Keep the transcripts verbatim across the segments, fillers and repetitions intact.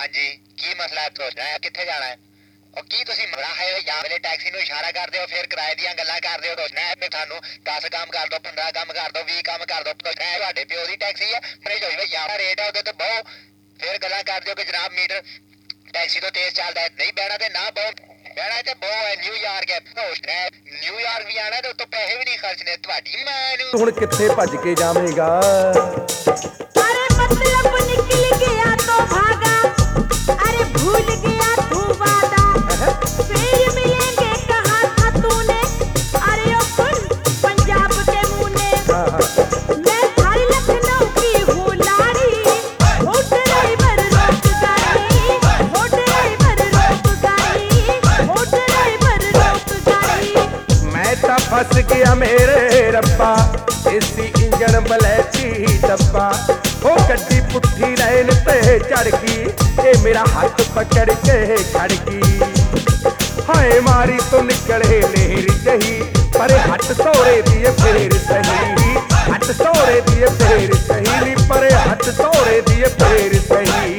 जी की मसला है सोचना है कित्थे जाना है और की तुसीं बड़ा है या वेले टैक्सी नूं इशारा करदे हो फिर किराए दीयां गल्लां करदे हो सोचना है भी थानू दस काम कर दो पंद्रह काम कर दो बीस काम कर दो सोचना है तुहाडे प्यो दी टैक्सी है मेरे जो यार रेट है उहदे ते बहु फिर गल्लां करदे हो कि जनाब मीटर टैक्सी तो तेज चलदा है नहीं बहना ते ना बहु बहना ते बहु है न्यूयॉर्क है सोचना है न्यूयॉर्क भी आना ते उत्तों पैसे भी नहीं खर्चने तुहाडी मां नूं ਹੁਣ ਕਿੱਥੇ ਭੱਜ ਕੇ ਜਾਵੇਂਗਾ अरे मतलब निकल गया तो भागा अरे भूल गया तू वादा फिर मिलेंगे कहा था तूने अरे ओ सुन पंजाब के मुन्ने मैं थारी लखनऊ की हूँ लाड़ी हो ड्राइवर रोक गाड़ी हो ड्राइवर रोक गाड़ी हो ड्राइवर रोक गाड़ी मैं ਤਾਂ ਫਸ ਗਿਆ ਮੇਰੇ ਰੱਬਾ ਦੇਸੀ ਇੰਜਣ ਬਲੈਚੀ ਡੱਬਾ ਉਹ ਗੱਡੀ ਪੁੱਠੀ ਲਾਈਨ ਤੇ ਚੜ ਗਈ ਇਹ ਮੇਰਾ ਹੱਥ ਪਕੜ ਕੇ ਖੜ ਗਈ ਹਾਏ ਮਾਰੀ ਤੋਂ ਨਿਕਲੇ ਲਹਿਰ ਜਹੀ ਪਰ ਹੱਥ ਸੋਰੇ ਦੀ ਫੇਰ ਸਹੀ ਹੱਥ ਸੋਰੇ ਦੀ ਫੇਰ ਸਹੀ ਨੀ ਪਰ ਹੱਥ ਸੋਰੇ ਦੀ ਫੇਰ ਸਹੀ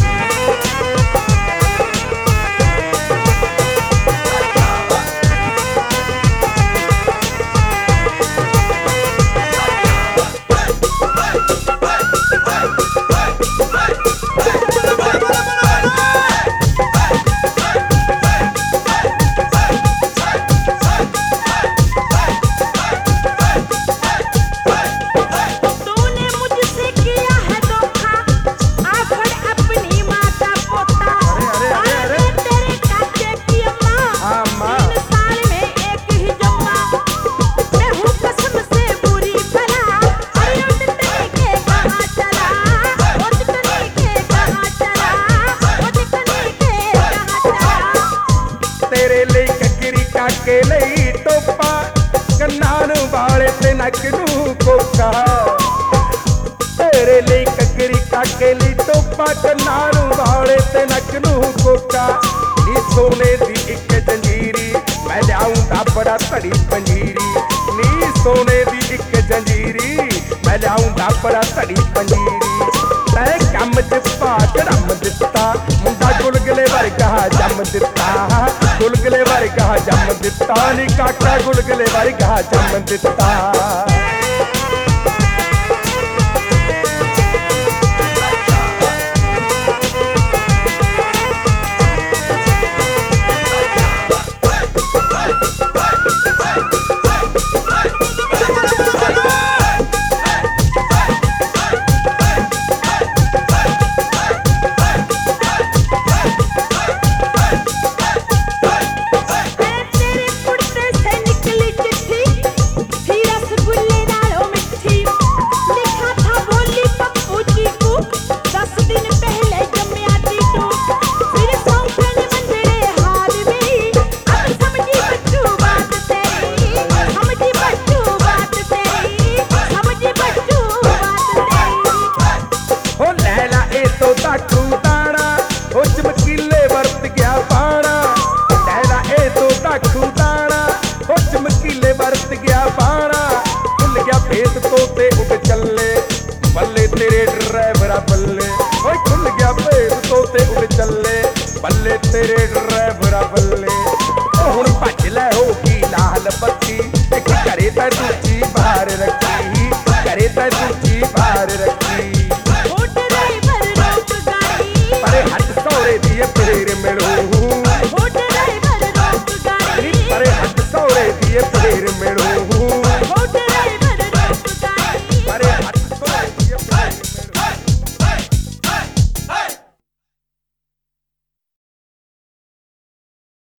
तूने मुझसे किया है धोखा आफड़ अपनी माता पोता अरे, अरे, साल में तेरे चाचे की हाँ, अम्मा माँ। तीन साल में एक ही जम्मा मैं हूँ कसम से बुरी भला अरे ओ टिकने के कहाँ चला ओ टिकने के कहाँ चला ओ टिकने के कहाँ चला ਤੇਰੇ ਲਈ ਕੱਕਰੀ ਕਾਕੇ ਲਈ ਟੋਪਾ ਕੰਨਾਂ ਨੂੰ ਵਾਲੇ ਤੇ ਨੱਕ ਨੂੰ ਕੋਕਾ ਤੇਰੇ ਲਈ ਕੱਕਰੀ ਕਾਕੇ ਲਈ ਟੋਪਾ ਕੰਨਾਂ ਨੂੰ ਵਾਲੇ ਤੇ ਨੱਕ ਨੂੰ ਕੋਕਾ ਨੀ ਸੋਨੇ ਦੀ ਇੱਕ ਜੰਜੀਰੀ ਮੈਂ ਲਿਆਉਂਦਾ ਬੜਾ ਧੜੀ ਪੰਜੀਰੀ ਨੀ ਸੋਨੇ ਦੀ ਇੱਕ ਜੰਜੀਰੀ ਮੈਂ ਲਿਆਉਂਦਾ ਬੜਾ ਧੜੀ ਪੰਜੀਰੀ ਤੈ ਕੰਮ ਚ ਪਾ ਚੜਮ ਦਿੱਤਾ ਮੁੰਡਾ ਗੁਲਗਲੇ ਵਰਗਾ ਜੰਮ ਦਿੱਤਾ ਗੁਲਗਲੇ ਵਰਗਾ ਜੰਮ ਦਿੱਤਾ ਨੀ ਕਾਕਾ ਗੁਲਗਲੇ ਵਰਗਾ ਜੰਮ ਦਿੱਤਾ तेरे कुर्ते से निकली चिट्ठी थी रसगुल्ले नालों मिठी लिखा था बोली पप्पू जी को दस दिन पहले जम्या टीटू फिर सौंकन मंजड़े हाथ में अब समझी बच्चू बात तेरी समझी बच्चू बात तेरी समझी बच्चू बात तेरी हो लैला ए तो दाखू दाना हो चमकीले वरत गया पाना लैला ए तो दाखू दाना हो चमकीले वरत गया पाना खुल गया भेद तो ते उड़ चले बल्ले तेरे ड्राइवरा बल्ले ओए खुल गया भेद तो ते उड़ चले बल्ले तेरे ड्राइवरा बल्ले ओ हुण भज ले हो की लाल बत्ती एक घरे तां दूजी बाहर रखी घरे तां दूजी बाहर रखी ओ ड्राइवर रोक गाड़ी पर हट सौरे दी फेर मिलू